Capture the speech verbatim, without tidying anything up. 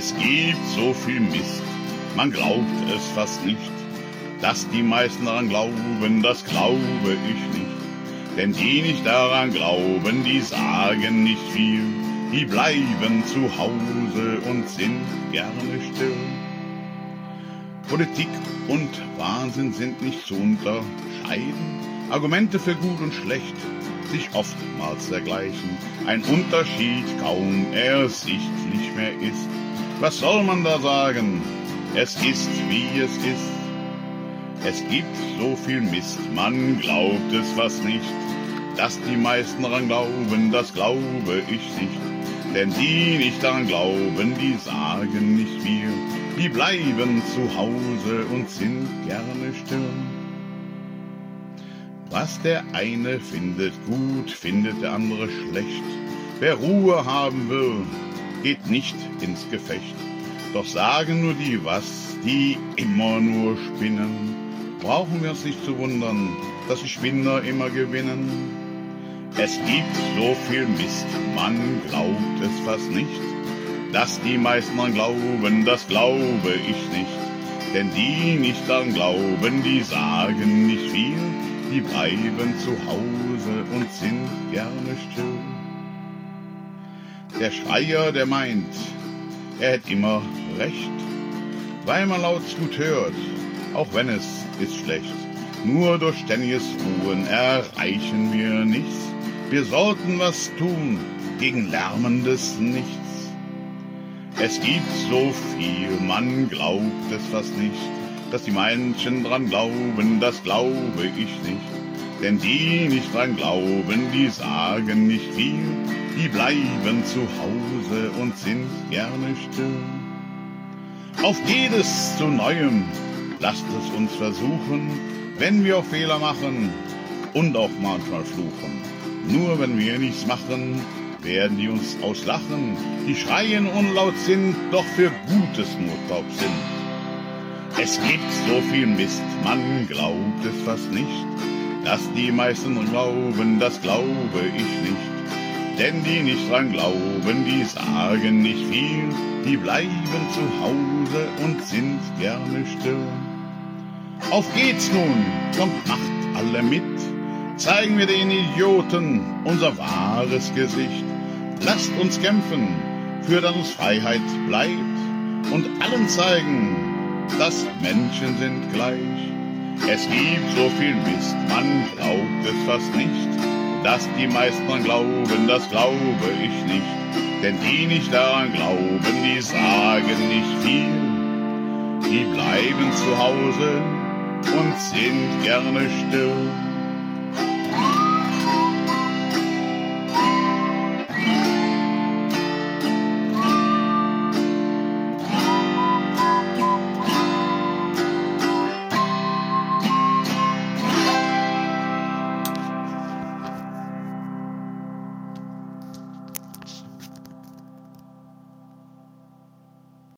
Es gibt so viel Mist, man glaubt es fast nicht. Dass die meisten daran glauben, das glaube ich nicht. Denn die nicht daran glauben, die sagen nicht viel. Die bleiben zu Hause und sind gerne still. Politik und Wahnsinn sind nicht zu unterscheiden. Argumente für gut und schlecht sich oftmals dergleichen. Ein Unterschied kaum ersichtlich mehr ist. Was soll man da sagen? Es ist, wie es ist. Es gibt so viel Mist, man glaubt es fast nicht. Dass die meisten daran glauben, das glaube ich nicht. Denn die nicht daran glauben, die sagen nicht wir. Die bleiben zu Hause und sind gerne still. Was der eine findet gut, findet der andere schlecht. Wer Ruhe haben will, geht nicht ins Gefecht. Doch sagen nur die was, die immer nur spinnen. Brauchen wir uns nicht zu wundern, dass die Spinner immer gewinnen. Es gibt so viel Mist, man glaubt es fast nicht. Dass die meisten daran glauben, das glaube ich nicht. Denn die nicht daran glauben, die sagen nicht viel. Die bleiben zu Hause und sind gerne still. Der Schreier, der meint, er hätt immer recht, weil man laut gut hört, auch wenn es ist schlecht. Nur durch ständiges Ruhen erreichen wir nichts. Wir sollten was tun gegen lärmendes Nichts. Es gibt so viel, man glaubt es fast nicht. Dass die Menschen dran glauben, das glaube ich nicht. Denn die nicht dran glauben, die sagen nicht viel. Die bleiben zu Hause und sind gerne still. Auf jedes zu Neuem, lasst es uns versuchen, wenn wir auch Fehler machen und auch manchmal fluchen. Nur wenn wir nichts machen, werden die uns auslachen. Die schreien unlaut sind, doch für Gutes nur taub sind. Es gibt so viel Mist, man glaubt es fast nicht. Dass die meisten glauben, das glaube ich nicht. Denn die nicht dran glauben, die sagen nicht viel. Die bleiben zu Hause und sind gerne still. Auf geht's nun, kommt macht alle mit. Zeigen wir den Idioten unser wahres Gesicht. Lasst uns kämpfen, für dass uns Freiheit bleibt. Und allen zeigen, dass Menschen sind gleich. Es gibt so viel Mist, man glaubt es fast nicht. Dass die meisten daran glauben, das glaube ich nicht. Denn die nicht daran glauben, die sagen nicht viel. Die bleiben zu Hause und sind gerne still.